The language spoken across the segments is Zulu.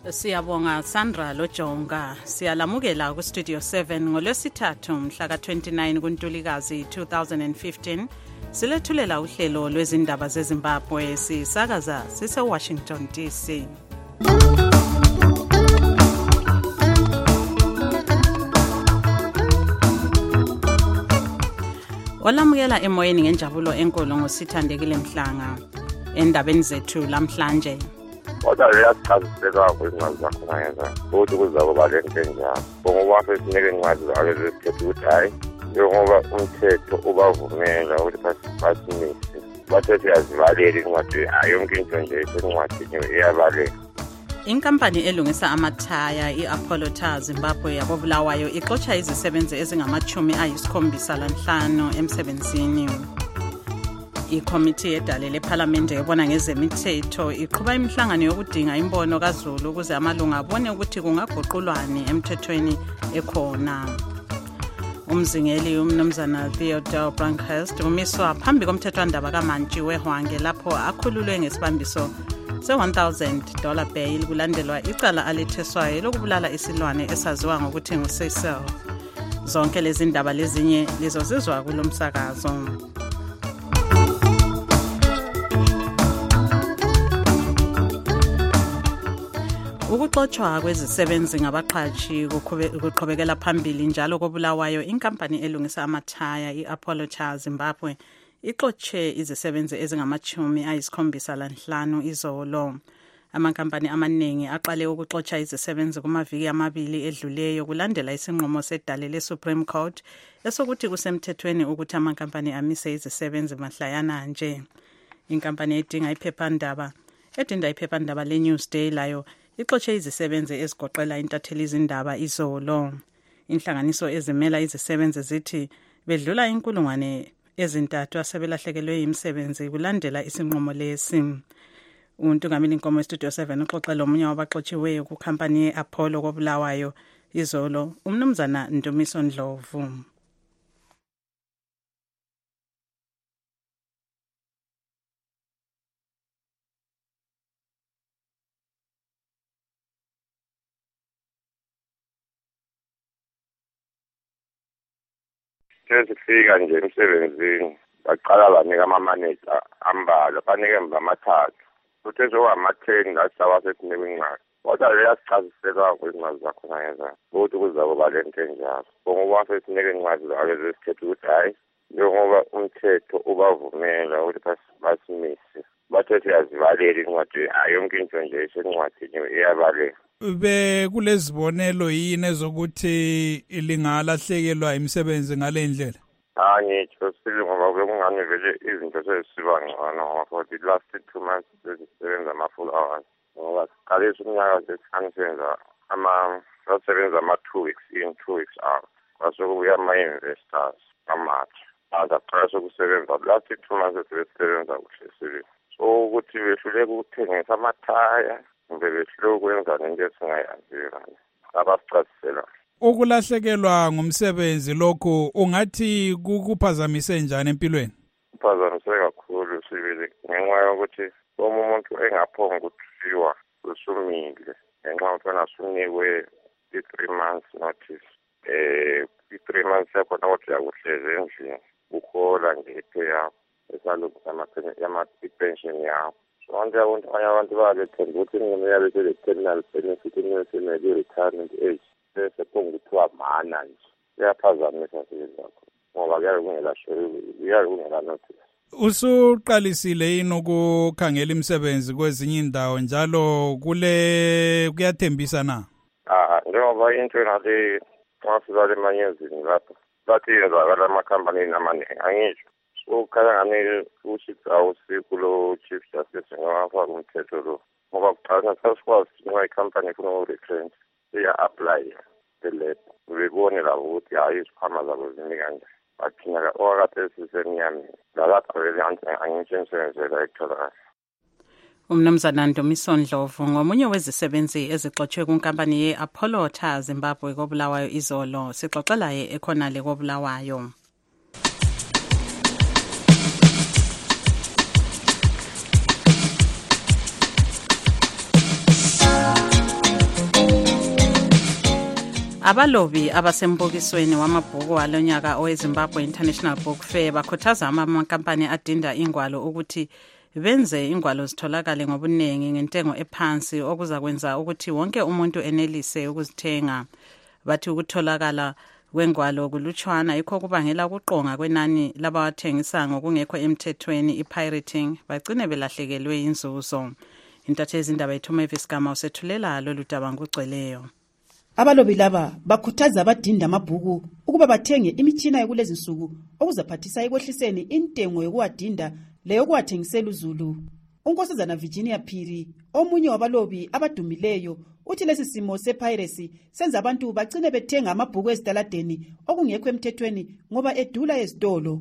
Siyabonga Sandra Lojonga. Siyalamukela ku Studio 7 ngolwesithathu mhla ka-29 kuNtulikazi 2015. Silethulela uhlelo lwezindaba zeZimbabwe sisakaza sise-Washington DC. Olamukela emoyeni ngenjabulo enkulu ngosithandekile Mhlanga. Endabeni zethu lamhlanje. Kodwa liyachaziseka kwizincwadi zakhona yenza ukuthi kuzabo balento enjalo ngoba sesineke incwadi zabo zesithethe ukuthi hayi njengoba umthetho ubavumela ukuthi basimise bathethe yazivaleli incwadi hayi yonke into nje isencwadi iyabaleka. Inkampani elungisa amathaya i-Apollo Tyres Zimbabwe yabobulawayo ixotsha izisebenzi ezingama-75 emsebenzini. Ikomiti yedale lephalamende ebona ngezemithetho iqhuba imihlangano yokudinga imbono kaZulu ukuze amalunga abone ukuthi kungaguqulwani emthethweni ekhona. Umzingeli umnumzana Theodore Brankhurst umiswa phambi komthethwandaba kaMantshi weHwange lapho akhululwe ngesibambiso se-$1,000 bail kulandelwa icala aletheswayo lokubulala isilwane esaziwa ngokuthi nguCecil. Zonke lezi ndaba lezinye lizozizwa kulo msakazo. Ukuxoxwa kwezisebenzi ngabaqhatshi kuqhubekela phambili njalo kobulawayo inkampani elungisa amathaya i-Apollo Tyres Zimbabwe ixotshe izisebenzi ezingama-75 izolo. Amankampani amaningi aqale ukuxotsha izisebenzi kumaviki amabili edluleyo kulandela isinqumo sedale le-Supreme Court esokuthi kusemthethweni ukuthi amankampani amise izisebenzi mahlayana nje. Inkampani edinda iphephandaba le-Newsday layo ixotshe izisebenzi ezigoqela intatheli izindaba izolo. Inhlanganiso ezimela izisebenzi zithi bedlula 3,000 asebelahlekelwe imisebenzi kulandela isinqumo lesi. Untungameli Nkomo Studio 7 uxoxela omunye wabaxotshiweyo kukampani ye-Apollo kobulawayo izolo umnumzana Ndumiso Ndlovu. Sesifika nje emsebenzini baqala banika ama-manager ambalwa banike amathathu futhi ezokama-10 lasawa sesinike incwadi kodwa liyasichaziseka kwizincwadi zakhona yenza ukuthi kuzabo balento enjalo ngoba sesinike incwadi zabo zesithethe ukuthi hayi njengoba umthetho ubavumela ukuthi basimise bathethe yazivaleli incwadi hayi yonke into nje isencwadi iyabaleka. Kulezibonelo yini ezokuthi lingalahlekelwa imisebenzi ngale ndlela? Ngitsho sile ngoba bekungani vele izinto sezisiba ngcono ngoba for the last 2 months sesisebenza ama-full hours ngoba siqalisa umnyaka sesisebenza sasebenza ama-2 weeks in 2 weeks out kwasekubuya ama-investors amatsha azaqala sokusebenza last 2 months sesisebenza kuhle sile so ukuthi behluleka ukuthengisa amathaya kumbe behluleka ukwenza nento esingayaziyo abasichazisela. Ukulahlekelwa ngumsebenzi lokho ungathi kukuphazamise njani empilweni? Kuphazamise kakhulu sibili ngenxa yokuthi umuntu engaphonga ukuthiwa usumile ngenxa yokuthi asunikwe i-3 months notice. I-3 months yakho nakuthi uyakuhlezi endlini ukhola nge iphe yakho esalokhu ama-pension yakho. Sonke abantu balethemba ukuthi ngingabe le-terminal benefit inyesemele i-retirement age sephonga kuthiwa mana nje iyaphazamisa sezakho ngoba kuyabe kungela notice. Usuqalisile yini ukukhangela imisebenzi kwezinye indawo njalo kuyathembisa na? Njengoba into nale wafika emanyezini lapha bathi yenzakala amakhampani amaningi angitsho ukhala ngani ushitha awusikulo chief justice ngawafaka umthetho lo ngoba kuqala sasikwazi noma ikhampani ifuna uku-return iya-apply the-lab bebone labo ukuthi hayi izikhwama zabo zimi kanje bathina okade sisemnyameni lalapha vele angitsho emsebenzela ekutholakala. Umnumzana Ndumiso Ndlovu ngomunye wezisebenzi ezixotshiwe kunkampani ye-Apollo Tyres Zimbabwe kobulawayo izolo sixoxela ekhonale kobulawayo. Abalobi abasembukisweni wamabhuku walonyaka oweZimbabwe International Book Fair bakhuthaza amakampani adinda ingwalo ukuthi benze ingwalo zitholakale ngobuningi ngentengo ephansi okuzakwenza ukuthi wonke umuntu enelise ukuzithenga. Bathi ukutholakala kwengwalo kulutshwana yikho kubangela ukuqonga kwenani labawathengisa ngokungekho emthethweni i-pirating bagcine belahlekelwe inzuzo. Intatheli indaba yethu Mavis Gama usethulela lolu daba ngokugcweleyo. Abalobi laba bakhuthaza abadinda amabhuku ukuba bathenge imitshina yokulezi nsuku okuzaphathisa ekwehliseni intengo yokuwadinda leyo kuwathengisela uzulu. Unkosazana Virginia Phiri, omunye wabalobi abadumileyo, uthi lesi simo sepiracy senza abantu bagcine bethenga amabhuku ezitaladeni okungekho emthethweni ngoba edula ezitolo.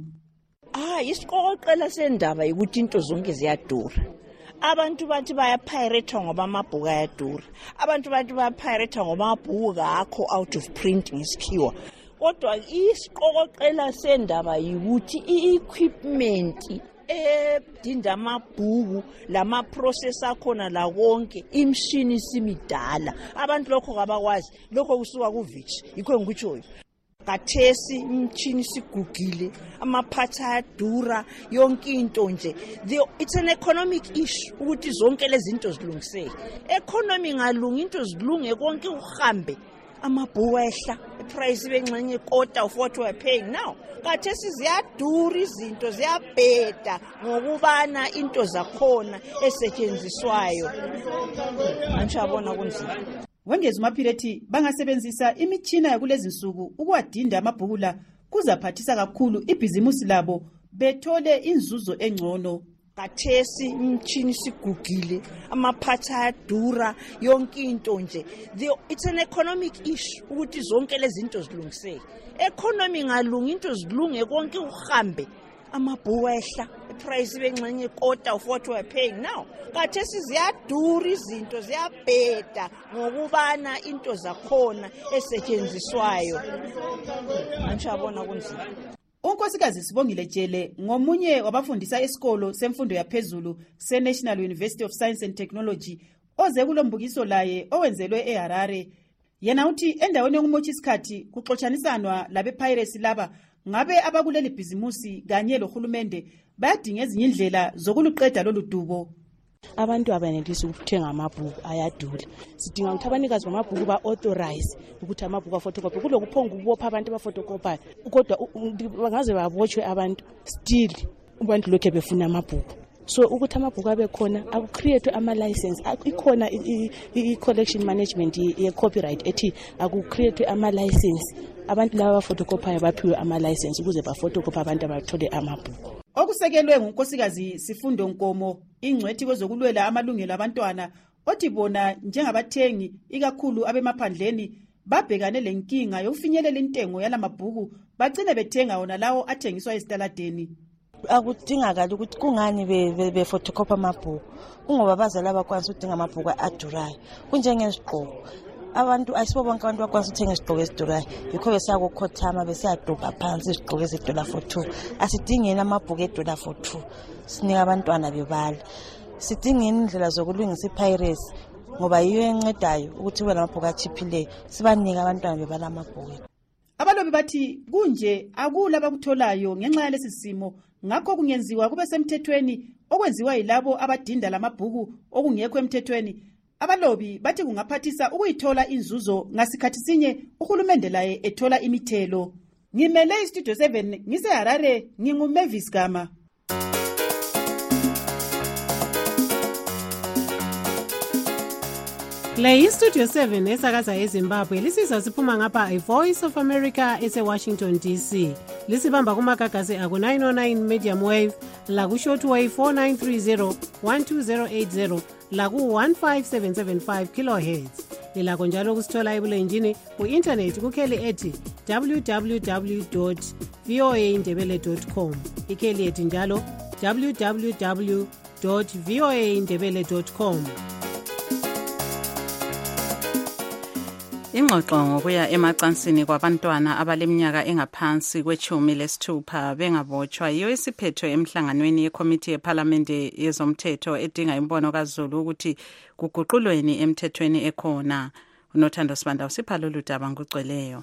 Isiqoqela sendaba ukuthi into zonke ziyadura. Abantu bathi bayapirate ngoba amabhuku ayadura. Abantu bathi bayapirate ngoba amabhuku akho out of print ngesikhiwa. Kodwa isiqoqela sendaba ukuthi i-equipment dinda amabhuku lama process akhona la konke imshini simidala. Abantu lokho kabakwazi, lokho kusuka kuVich yikho ngikutshoyo. Kathesi imchini sigugile, amaphatha ayadura, yonke into nje. It's an economic issue ukuthi zonke lezi zinto zilungiseke. Economy ngalunga into zilunge konke uhambe. Amabhuku ehla, price bengxenye quarter of what we're paying now. Kathesi ziyadura izinto ziyabheda ngokubana into zakhona esetshenziswayo. Manje abona kunzima. Wengeza uMaphiri bangasebenzisa imitshina yakulezi nsuku ukuwadinda amabhuku la kuzaphathisa kakhulu ibhizimusi labo bethole inzuzo engcono. Kathesi imchini sigugile, amaphatha ayadura, yonke into nje. It's an economic issue ukuthi zonke lezi zinto zilungiseke. Economy ngalunga into zilunge konke uhambe. Amabhuku ehla, price bengxenye quarter of what we're paying now. Kathesi ziyadura izinto ziyabheda ngokubana into zakhona esetshenziswayo. Manje abona kunzima. Unkosikazi Sibongile Tshele ngomunye wabafundisa esikolo semfundo yaphezulu seNational University of Science and Technology oze kulombukiso laye owenzelwe eHarare. Yena uthi endaweni yokumotsha isikhathi kuxotshanisana labepiracy laba ngabe abakuleli bhizimusi kanye lohulumende bayadinga ezinye indlela zokuluqeda lolu dubo. Abantu abanelisi ukuthenga amabhuku ayadula. Sidinga ukuthi abanikazi bamabhuku ba-authorize ukuthi amabhuku afotokopi kulokuphonga ukubopha abantu abafotokopayo. Kodwa bangaze babotshwe abantu still abantu lokho befuna amabhuku. So ukuthi amabhuku abe khona akucreate ama-license. Ikhona i-collection management ye-copyright ethi akucreate ama-license. Abantu laba abafotokopayo baphiwe ama-license ukuze bafotokopa abantu abathole amabhuku. Okusekelwe ngunkosikazi Sifundo Nkomo, ingcwethi kwezokulwela amalungelo abantwana, othi bona njengabathengi ikakhulu abemaphandleni babhekane lenkinga yokufinyelela intengo yalamabhuku bagcine bethenga wona lawo athengiswa esitaladeni. Akudingakala ukuthi kungani befotokopa amabhuku ngoba abazali abakwanisa ukudinga amabhuku adurayo kunjengesigqoko. Abantu ayisibo bonke abantu bakwazi ukuthenga isigqoko esidurayo yikho besiyakukhothama besiyadobha phansi isigqoko $1 asidingeni amabhuku $2 sinika abantwana bebala. Sidingeni indlela zokulungisa ipiracy ngoba yiyo encedayo ukuthi kube lamabhuku achiphileyo sibanike abantwana bebala amabhuku. Abalobi bathi kunje akula bakutholayo ngenxa yalesi simo ngakho kungenziwa kube semthethweni okwenziwa yilabo abadinda lamabhuku okungekho emthethweni. Abalobi bathi kungaphathisa ukuyithola inzuzo ngasikhathi sinye uhulumende laye ethola imithelo. Ngimele iStudio 7 ngiseHarare nginguMavis Gama. Le iStudio 7 esakaza eZimbabwe lisizwa siphuma ngapha iVoice of America eseWashington DC. Lisibamba kumagagasi aku 909 medium wave, laku shortwave 4930 12080, laku 15775 kilohertz. Lilakho njalo kusithola ebulenjini ku-internet kukheli ethi www.voaindebele.com. Ikheli ethi njalo www.voaindebele.com. Ingxoxo ngokuya emacansini kwabantwana abaleminyaka engaphansi kwe-16 bengabotshwa yiyo isiphetho emhlanganweni yekomiti yePhalamende yezomthetho edinga imbono kaZulu ukuthi kuguqulweni emthethweni ekhona. unothando Sibanda usipha lolu daba ngugcweleyo.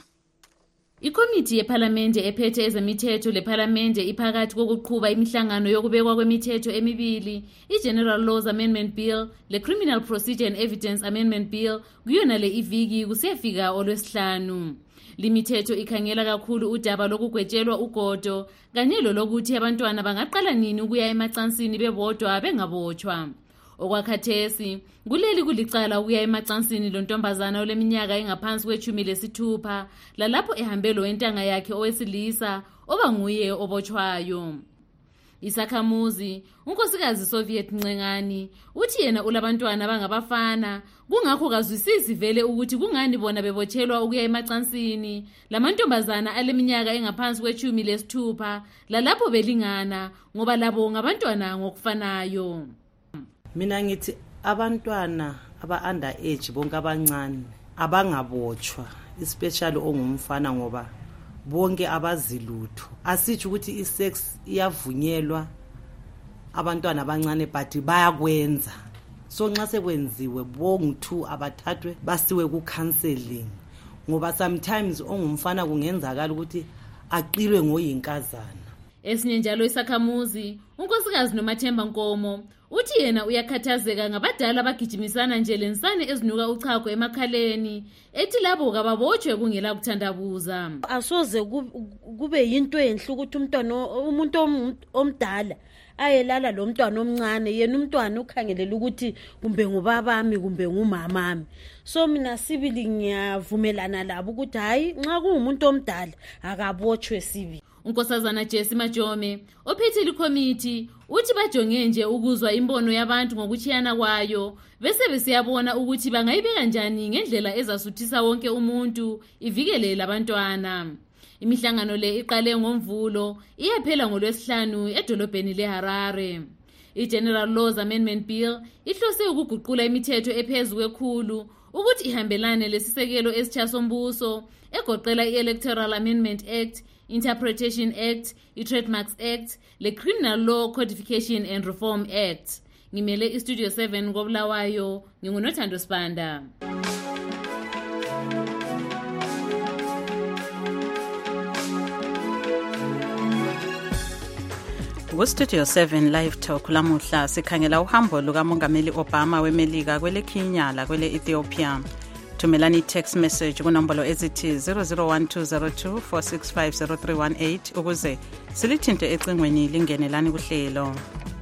Ikomiti yePhalamende ephethe ezemithetho lePhalamende iphakathi kokuqhuba imihlangano yokubekwa kwemithetho emibili, iGeneral Laws Amendment Bill leCriminal Procedure and Evidence Amendment Bill kuyona le iviki kusiyafika olwesihlanu. Limithetho ikhangela kakhulu udaba lokugwetshelwa ugodo kanye lokuthi abantwana bangaqala nini ukuya emacansini bebodwa bengabotshwa. Okwakhathesi kuleli kulicala ukuya emacansini lontombazana oleminyaka engaphansi kwe-16 lalapho ehambe lowentanga yakhe owesilisa oba nguye obotshwayo. Isakhamuzi unkosikazi Soviet Ncengani uthi yena ulabantwana bangabafana kungakho kazwisisi vele ukuthi kungani bona bebotshelwa ukuya emacansini lamantombazana aleminyaka engaphansi kwe-16 lalapho belingana ngoba labo ngabantwana ngokufanayo. Mina ngithi abantwana aba-under age bonke abancane abangabotshwa, especially ongumfana ngoba bonke abazilutho. Asitsho ukuthi isex iyavunyelwa abantwana abancane but bayakwenza. So nxa sekwenziwe bonke abathathwe basiwe ku-counseling ngoba sometimes ongumfana kungenzakala ukuthi aqilwe ngoyinkazana. Esinye njalo isakhamuzi unkosikazi Nomathemba Nkomo uthi yena uyakhathazeka ngabadala abagijimisana nje lensane ezinuka uchago emakhaleni ethi labo kababotshwe kungela kuthandabuza. Asoze kube yinto enhle ukuthi umuntu omdala ayelala lo mntwana omncane, yena umntwana ukhangelela ukuthi kumbe ngubabami kumbe ngumamami. So mina sibili ngiyavumelana labo ukuthi hayi nxa kungumuntu omdala akabotshwe sibili. Unkosazana Jesse Majome ophethe likomiti uthi bajonge nje ukuzwa imbono yabantu ngokuchiyana kwayo bese besiyabona ukuthi bangayibeka kanjani ngendlela ezasuthisa wonke umuntu ivikele labantwana. Imihlangano le iqale ngoMvulo iyaphela ngoLwesihlanu edolobheni leHarare. iGeneral Laws Amendment Bill ihlose ukuguqula imithetho ephezulu kwekhulu ukuthi ihambelane lesisekelo esitsha sombuso egoqela iElectoral Amendment Act, Interpretation Act, iTrademarks Act, leCriminal Law Codification and Reform Act. Ngimele iStudio 7 koBulawayo, ngingunothando Sibanda. Studio 7 Live Talk lamuhla sikhangela uhambo lukaMongameli Obama weMelika kwele Kenya la kwele Ethiopia. Thumelani text message kunombolo ezithi 001202465038 ukuze silithinte ecingweni lingenelani kuhlelo.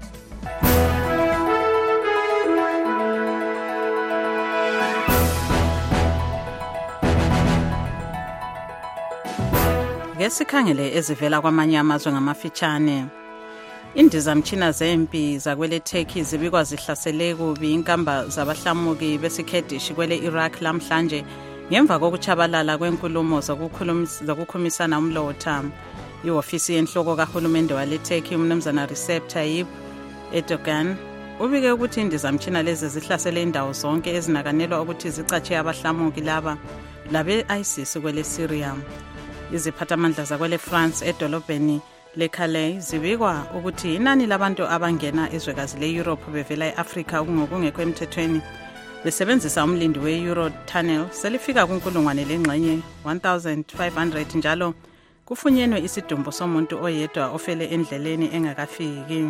Ngesikhangele ezivela kwamanye amazwe ngamafitshane. Indizamtshina zempi zakwele Turkey zibikwa zihlasele kubi inkamba zabahlamuki besikedishi kwele Iraq lamhlanje ngemva kokuchabalala kwenkulumo zokukhumisana umlotha. Iofisi yenhloko kahulumende wale Turkey umnumzana Recep Tayyip Erdogan ubike ukuthi indizamtshina lezi zihlasele indawo zonke ezinakanelwa ukuthi zicatshe abahlamuki laba labe ISIS kwele Syria. Iziphathamandla zakwele France edolobheni leCalais zibikwa ukuthi inani labantu abangena ezwekazi leEurope bevela eAfrika okungekho emthethweni besebenzisa umlindi weEurotunnel selifika kunkulungwane lengxenye 1500 njalo kufunyenwe isidumbu somuntu oyedwa ofele endleleni engakafiki.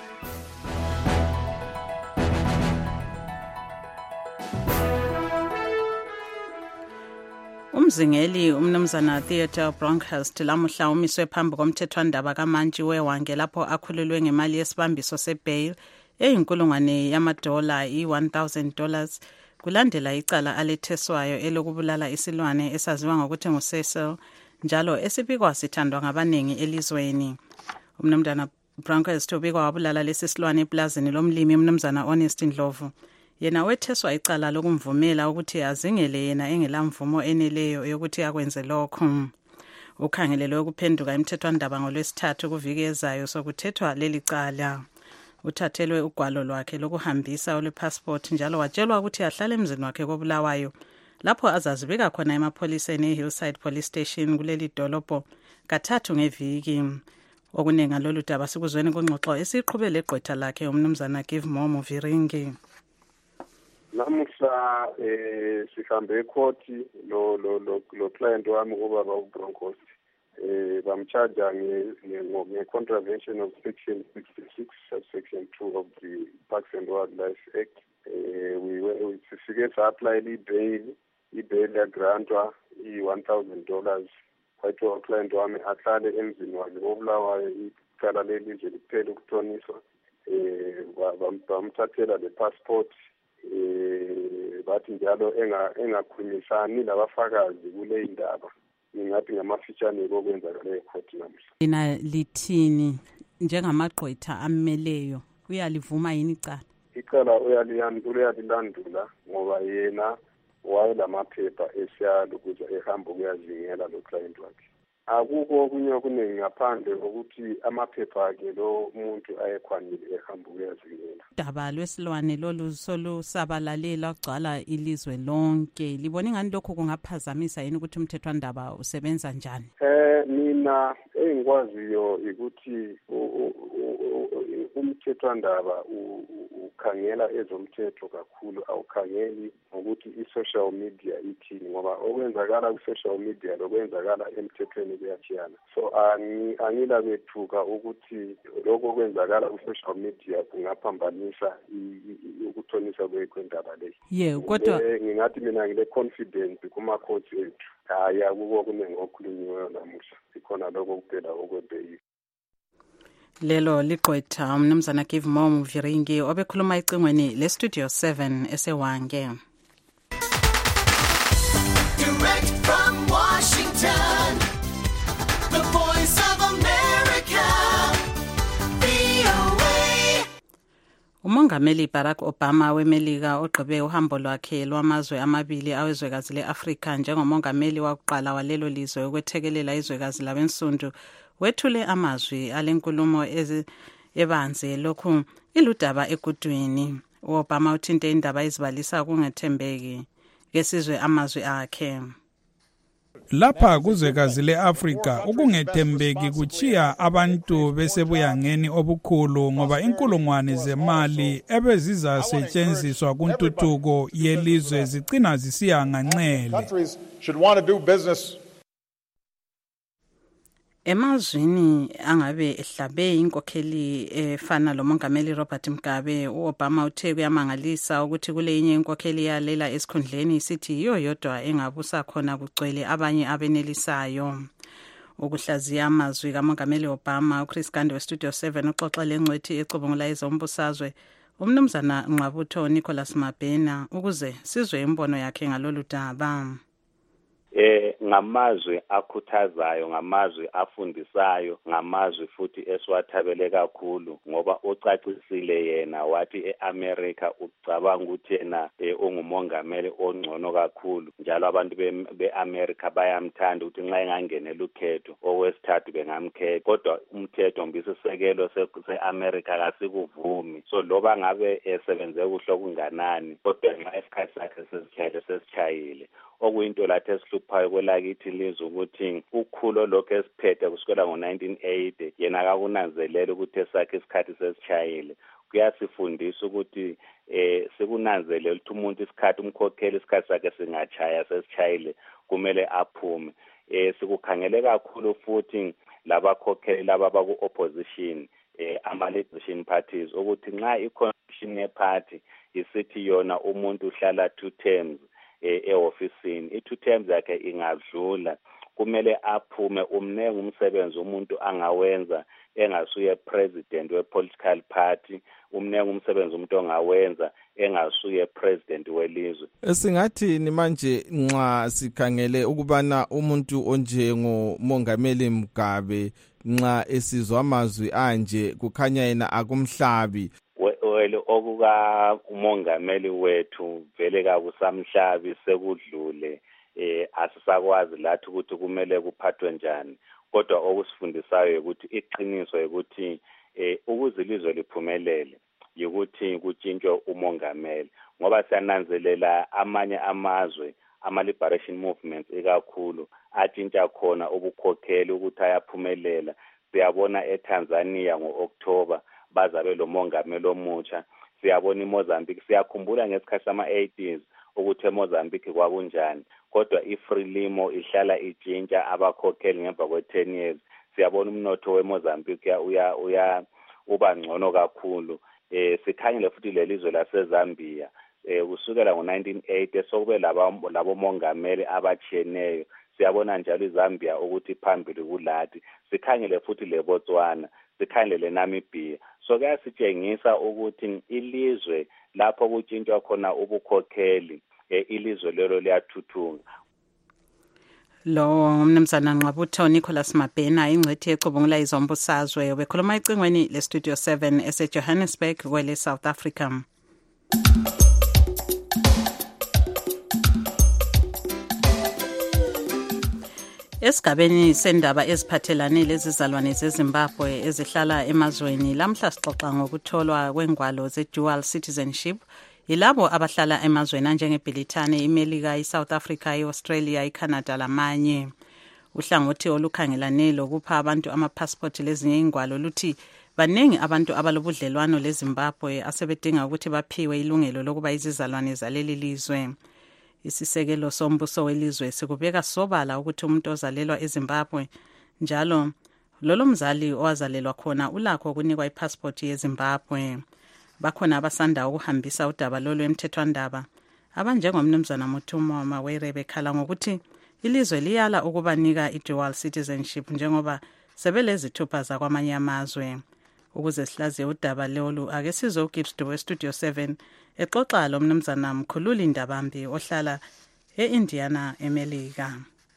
Umzingeli umnumzana Theodore Bronkhurst lamuhla umiswe phambi komthethwandaba kaMantshi weWange lapho akhululwe ngemali yesibambiso sebail eyinkulungwane yamadola $1,000 kulandela icala aletheswayo elokubulala isilwane esaziwa ngokuthi nguCecil njalo esibikwa sithandwa ngabaningi elizweni. Umnumzana Bronkhurst ubikwa wabulala lesi silwane eplazini lomlimi umnumzana Honest Ndlovu. Yena wetheswa icala lokumvumela ukuthi azingele yena engelamvumo eneleyo yokuthi akwenze lokho. Ukhangelelwe ukuphenduka emthethwandaba ngoLwesithathu kuviki ezayo sokuthethwa leli cala. Uthathelwe ugwalo lwakhe lokuhambisa olwepassport njalo watshelwa ukuthi ahlale emzini wakhe koBulawayo lapho azazibika khona emapholiseni eHillside Police Station kuleli dolobho kathathu ngeviki. Okunenga lolu daba sikuzweni kungxoxo esiqhubele egqwetha lakhe umnumzana Give More Muviringi. namuhla sihambe ecourt lo client wami ubaba uBroncos bamcharge nge-contravention of section 66 subsection 2 of the Parks and Wildlife Act. Sifike sa-apply i-bail yagrantwa i-$1,000 kwathiwa client wami ahlale emzini wakhe obulawayo icala lelizwe liphele ukuthoniswa. Bamthathela le-passport bathi njalo engakhulumisani labafakazi kule indaba. Ngingathi ngamafitshane kokwenzakala ecourt namuhla. Lina lithini njengamagqwetha ameleyo, uyalivuma yini icala? Icala uyalilandula ngoba yena wayelamaphepha esiyalo ukuze ehambe ukuyazingela lo client wakhe. Akukho okunye okuningi ngaphandle kokuthi amaphepha akhe lo muntu ayekhwanile ehamba ukuyazingela. Udaba lwesilwane lolu solusabalalela ugcwala ilizwe lonke, libona ingani lokho kungaphazamisa yini ukuthi umthethwandaba usebenza njani? Mina engikwaziyo ukuthi umthethwandaba ukhangela ezomthetho kakhulu, awukhangeli ngokuthi i-social media ithini, ngoba okwenzakala ku-social media lokwenzakala emthethweni kuyachiyana. So angila kwethuka ukuthi lokho okwenzakala ku-social media kungaphambanisa ukuthoniswa kwendaba leyo. Kodwa ngingathi mina ngile confidence kuma-courts ethu. Hayi akukho kuningi okukhulunyiweyo namuhla, sikhona lokho kuphela okwebhekile. Lelo ligqwetha umnumzana Give More Mviringi obekhuluma icingweni le-Studio 7 esewange. Direct from Washington, the voice of America, VOA. Umongameli Barack Obama weMelika ogqibe uhambo lwakhe lwamazwe amabili awezwekazi le-Afrika njengomongameli wakuqala walelo lizwe ukwethekelela izwekazi labensundu wethule amazwi alenkulumo ebanzi lokhu iludaba egudwini. U-Obama uthinte indaba ezibalisa kungethembeki ngesizwe amazwi akhe. Lapha kuzwekazi le-Afrika ukungethembeki kuchiya abantu besebuyangeni obukhulu ngoba inkulungwane zemali ebezizasetshenziswa kuntuthuko yelizwe zigcina zisiya nganxele. Emazwini angabe ehlabe inkokheli efana lomongameli Robert Mugabe, u-Obama uthe kuyamangalisa ukuthi kule inye inkokheli yalela esikhundleni isithi yiyo yodwa engabusa khona kugcwele abanye abenelisayo. Ukuhlaziya amazwi kamongameli Obama, uChris Gande we-Studio 7 uxoxa lengcwethi ecubungula ezombusazwe umnumzana Nqabutho Nicholas Mabhena ukuze sizwe imbono yakhe ngalolu daba. Ngamazwi akhuthazayo, ngamazwi afundisayo, ngamazwi futhi esiwathabele kakhulu ngoba ucacisile yena wathi eAmerica ucabanga ukuthi yena ungumongameli ongcono kakhulu njalo abantu beAmerica bayamthanda ukuthi nxa engangenela ukhetho okwesithathu bengamkhetha, kodwa umthetho mbisisekelo seAmerica kasikuvumi. So loba ngabe esebenze kuhle okunganani kodwa nxa isikhathi sakhe sesitshayile okuyinto lathi esihluphayo kwelakithi lizwe ukuthi ukhulo lokho esiphethe kusukela ngo-1980 yena akakunanzelela ukuthi esakhe isikhathi sesitshayile. Kuyasifundisa ukuthi sikunanzelela ukuthi umuntu isikhathi umkhokheli isikhathi sakhe singatshaya sesitshayile kumele aphume. Sikukhangele kakhulu futhi labakhokheli laba baku-opposition ama-opposition parties ukuthi nxa i-constitution ye-party isithi yona umuntu uhlala 2 terms e-ofisini, i-2 terms yakhe ingadlula kumele aphume. Umnengi umsebenzi umuntu angawenza engasuye president we-political party, umnengi umsebenzi umuntu ongawenza engasuye president welizwe. Singathini manje nxa sikhangele ukubana umuntu onjengomongameli Mugabe nxa esizwa amazwi anje kukhanya yena akumhlabi? Okuka umongameli wethu vele kakusamhlabi sekudlule, asisakwazi lathi ukuthi kumele kuphathwe njani, kodwa okusifundisayo ukuthi iqiniso ukuthi ukuze ilizwe liphumelele ukuthi kutshintshwe umongameli, ngoba siyananzelela amanye amazwe ama-liberation movements ikakhulu atshintsha khona ubukhokheli ukuthi ayaphumelela. Siyabona eTanzania ngo-October bazabe lo mongameli omutsha. siyabona iMozambique, siyakhumbula ngesikhathi sama-80s ukuthi eMozambique kwakunjani, kodwa iFrelimo ihlala itshintsha abakhokheli ngemva kwe-10 years. Siyabona umnotho weMozambique uba ngcono kakhulu. Sikhangele futhi lelizwe laseZambia kusukela ngo-1980 sokube labo mongameli abatshiyeneyo. Siyabona njalo iZambia ukuthi phambili kulathi. Sikhangele futhi leBotswana, sikhangele leNamibia. So kuyasitshengisa ukuthi ilizwe lapho kutshintshwa khona ubukhokheli ilizwe lelo liyathuthuka. Lo mnumzana Nqabutho Nicholas Mabhena ingcwethi ecubungula izombusazwe bekhuluma icingweni leStudio 7 eseJohannesburg kwele South Africa. Esigabeni sendaba eziphathelane lezizalwane zeZimbabwe ezihlala emazweni lamhla sixoxa ngokutholwa kwengwalo ze-dual citizenship yilabo abahlala emazweni anjengeBrithani, iMelika, iSouth Africa, iAustralia, iCanada lamanye. Uhlangothi olukhangelane lokupha abantu amapassport lezinye ingwalo luthi baningi abantu abalobudlelwano leZimbabwe asebedinga ukuthi baphiwe ilungelo lokuba izizalwane zaleli lizwe. Isisekelo sombuso welizwe sikubeka sobala ukuthi umuntu ozalelwa eZimbabwe njalo lolo mzali owazalelwa khona ulakho ukunikwa ipassport yeZimbabwe. Bakhona abasanda ukuhambisa udaba lolu emthethwandaba abanjengomnumzana Mutumo Mawere bekhala ngokuthi ilizwe liyala ukubanika i-dual citizenship njengoba sebelezithupha zakwamanye amazwe. Ukuze sihlaziye udaba lolu ake sizo uGibbs Dube Studio 7 exoxa lo mnumzana Mkhululi Ndabambi ohlala eIndiana eMelika.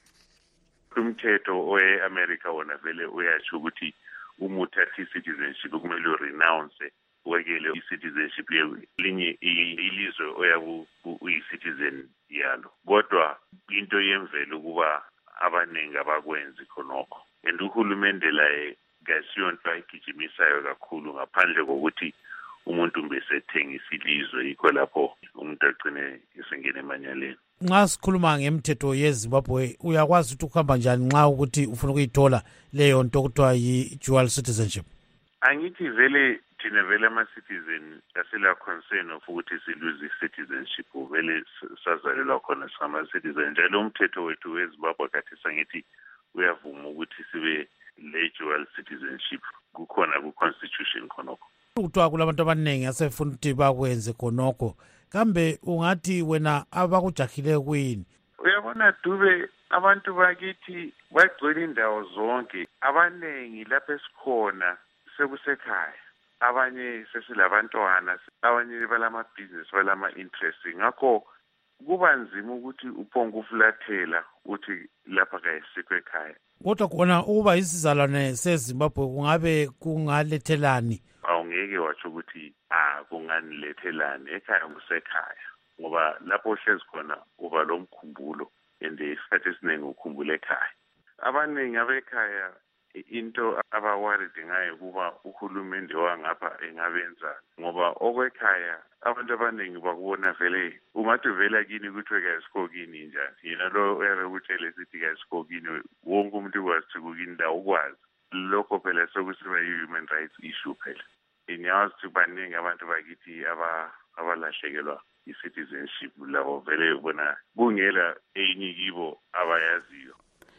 Umthetho we-America wona vele uyatsho ukuthi umuthathi citizenship kumele urenounce wekele i-citizenship linye ilizwe oyabe uyi-citizen yalo. Kodwa into yemvelo kuba abaningi abakwenzi khonokho. And uhulumende laye kasiyonto ayigijimisayo kakhulu ngaphandle kokuthi umuntu besethengisa ilizwe yikho lapho umuntu agcine esengena emanyaleni. Nxa sikhuluma ngemthetho yeZimbabwe uyakwazi ukuthi ukuhamba njani nxa ukuthi ufuna ukuyithola leyo nto okuthiwa yi-dual citizenship? Angithi vele thina vele ama-citizen asila concern of ukuthi siluze i-citizenship vele sazalelwa khona singama-citizen. Njalo umthetho wethu weZimbabwe kathi sangithi uyavuma ukuthi sibe le-dual citizenship kukhona ku-constitution khonokho. Kuthiwa kulabantu abaningi asefuna ukuthi bakwenze khonokho, kambe ungathi wena abakujahileyo kuyini? Uyabona Dube, abantu bakithi bagcwele indawo zonke, abaningi lapho esikhona sekusekhaya, abanye sesilabantwana, abanye balamabhizinisi balama-interest. Ngakho kuba nzima ukuthi uphonge ufulathela uthi lapha kayisikho ekhaya. Kodwa khona ukuba isizalwane seZimbabwe kungabe kungalethelani? Awungeke watsho ukuthi kunganilethelani, ekhaya kusekhaya ngoba lapho uhlezi khona uba lo mkhumbulo and isikhathi esiningi ukhumbula ekhaya. Abaningi abekhaya into abaworried ngayo kuba uhulumende wangapha engabenza ngoba okwekhaya abantu abaningi bakubona vele ungathi vela kini ukuthi kayisikho kini njani. Yena lo uyabe kutshele sithi kayisikho kini, wonke umuntu ukwazi ukuthi kini ndawo ukwazi. Lokho phela sokusiba yi-human rights issue phela. Inyawazi ukuthi baningi abantu bakithi abalahlekelwa i-citizenship labo vele bona kungela enye kibo abayaziyo.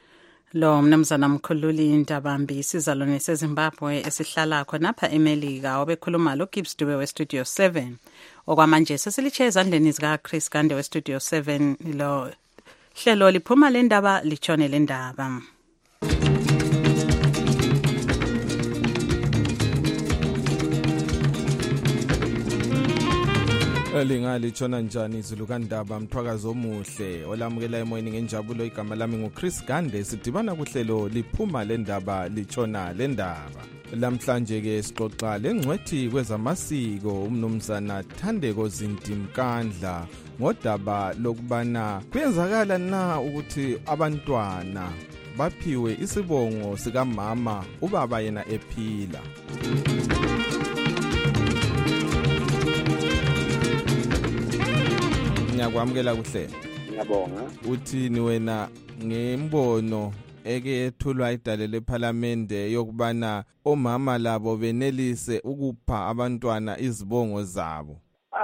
Lo mnumzana Mkhululi Ndabambi isizalwane seZimbabwe esihlala khonapha eMelika obekhuluma lo Gibbs Dube weStudio 7. Okwamanje sesiliche ezandleni zika Chris Gande weStudio 7 lo hlelo liphuma le ndaba lichone le ndaba. Elingali chona njani izulu kaNdaba mthwakazi omuhle olamukela emoyeni ngenjabulo. Igama lami nguChris Gande. Sidibana kuhlelo liphuma le ndaba lichona le ndaba. Lamhlanje ke sixoxa lengcwethi kwezamasiko umnumzana Thandeko Zintimkandla ngodaba lokubana kuyenzakala na ukuthi abantwana baphiwe isibongo sika mama ubaba yena ephila. Ngiyakwamukela kuhle. Ngiyabonga. Uthini wena ngembono ekethulwa idale lephalamende yokubana omama labo benelise ukupha abantwana izibongo zabo?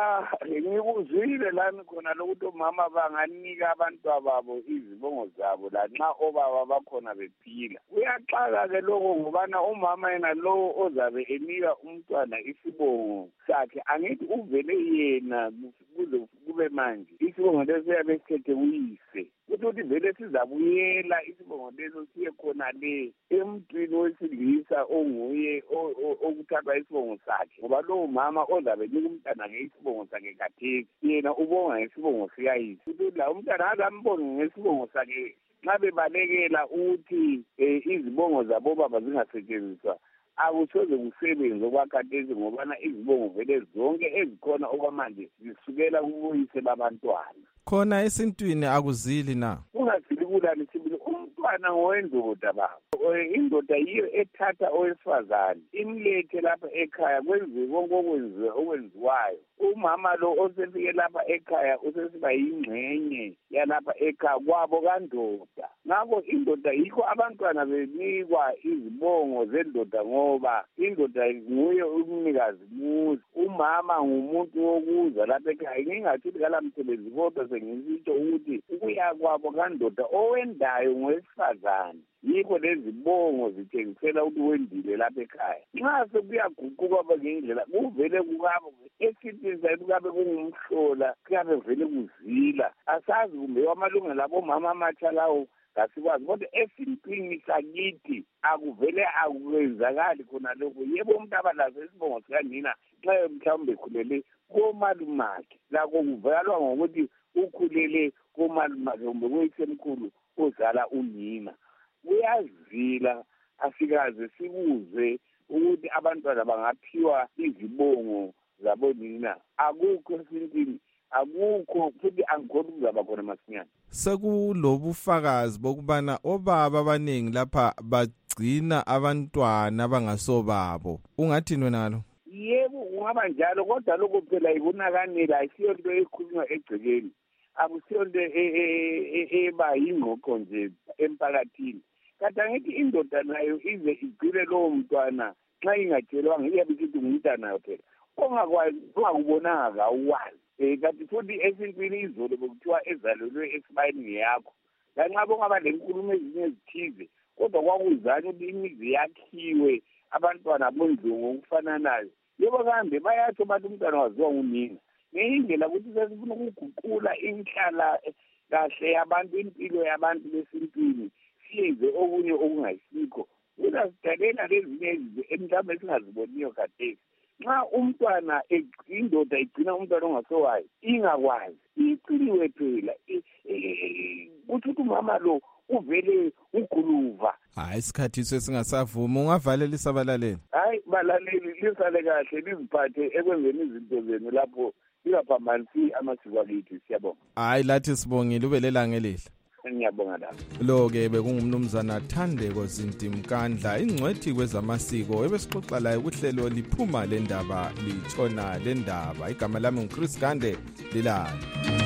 Ngikuzwile lami khona lokuthi omama banganika abantwana babo izibongo zabo lanxa obaba bakhona bephila. Kuyaxaka-ke lokho ngobana umama yena lowo ozabe enika umntwana isibongo sakhe angithi uvele yena kuze kube manje isibongo leso yabe sithethe uyise. Ukuthi vele sizabuyela isibongo leso siye khona le emntwini wesilisa onguye okuthatha isibongo sakhe, ngoba lowo mama ozabe nika umntwana ke isibongo sakhe kathesi yena ubonga ngesibongo sikayise. Ukuthi la umntwana akamboni ngesibongo sakhe nxa bebalekela ukuthi izibongo zabo baba zingasetshenziswa, akusoze kusebenze okwakhathesi ngobana izibongo vele zonke ezikhona okwamanje zisukela kubuyise babantwana. Khona esintwini akuzili na? Ungazili kulani sibili umntwana ngowendoda baba. Indoda yiyo ethatha owesifazane imlethe lapha ekhaya kwenziwe konke okwenziwayo. Umama lo osefike lapha ekhaya usesiba yingxenye yalapha ekhaya kwabo kandoda. Ngakho indoda yikho abantwana benikwa izibongo zendoda ngoba indoda nguye umnikazi muzi. Umama ngumuntu wokuza lapha ekhaya. Ngingathi kala msebenzi kodwa sengisitsho ukuthi ukuya kwabo kandoda owendayo ngowesifazane. Yikho lezi bongo zithengisela ukuthi wendile lapha ekhaya. Nxa sekuyaguquka ngendlela kuvele kukabo esithini sayibukabe kungumhlola kuyabe vele kuzila. Asazi kumbe amalungelo abomama amatsha lawo kasikwazi kodwa esintwini sakithi akuvele akwenzakali khona lokho. Yebo umuntu abalazo isibongo sikanina nxa mhlawumbe ekhulele komalumakhe lakho kuvalwa ngokuthi ukhulele komalumakhe kumbe kuyisemkhulu ozala unina. Kuyazila asikaze sibuze ukuthi abantwana bangaphiwa izibongo zabonina. Akukho esintwini, akukho futhi angikho kuzaba khona masinyane. Sekulobufakazi bokubana obaba abaningi lapha bagcina abantwana abangasobabo. Ungathini nalo? Yebo ungaba njalo kodwa lokho phela ikunakanela ayisiyo into ekhulunywa egcekeni. Akusiyo into eba yingqoqo nje emphakathini. Kanti angithi indoda nayo ize igcine lowo mntwana nxa ingatshelwanga iyabe isithi ngumntanayo phela ongakubonanga kawazi. Kanti futhi esintwini izolo bekuthiwa ezalelwe esibayeni yakho lanxa bongaba lenkulumo ezinye ezithize kodwa kwakuzani ukuthi imizi yakhiwe abantwana bonziwe ngokufananayo. Yebo kambe bayatsho bathi umntwana waziwa ngunina. Ngenye indlela ukuthi sesifuna ukuguqula inhlala kahle yabantu, impilo yabantu besintwini siyenze okunye okungayisikho. Uzasidalela lezinye izinto emhlawumbe esingaziboniyo khathesi. Nxa umntwana indoda igcina umntwana ongasowayo ingakwazi iciliwe phela ukuthi umama lo uvele uguluva. Hayi isikhathi sesingasavuma ungavalela isabalaleli. Hayi balaleli lisale kahle liziphathe ekwenzeni izinto zenu lapho ingaphambanisi amasiko akithi. Siyabonga. Hayi lathi sibongile ube lelanga elihle. Ngiyabonga lapho. Lo-ke bekungumnumzana Thandeko Zintimkandla ingcwethi kwezamasiko ebesixoxa laye kuhlelo liphuma le ndaba litshona le ndaba. Igama lami nguChris Gande lilala.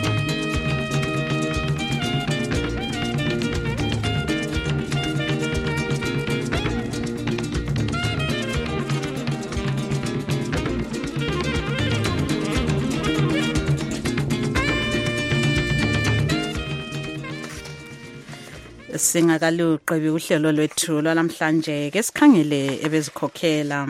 Singakaluqebi uhlelo lwethu lwalamhlanje ke sikhangele ebezikhokhela.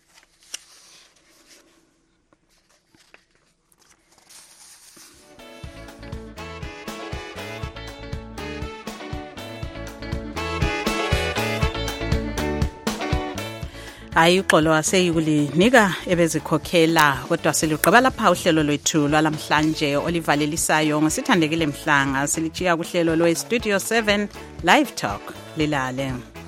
Hayi uxolo aseyikulinika ebezikhokhela kodwa siluqaba lapha uhlelo lwethu lwalamhlanje olivalelisayo ngesithandekile mhlanga silichiya kuhlelo lwe Studio 7 Live Talk lilale.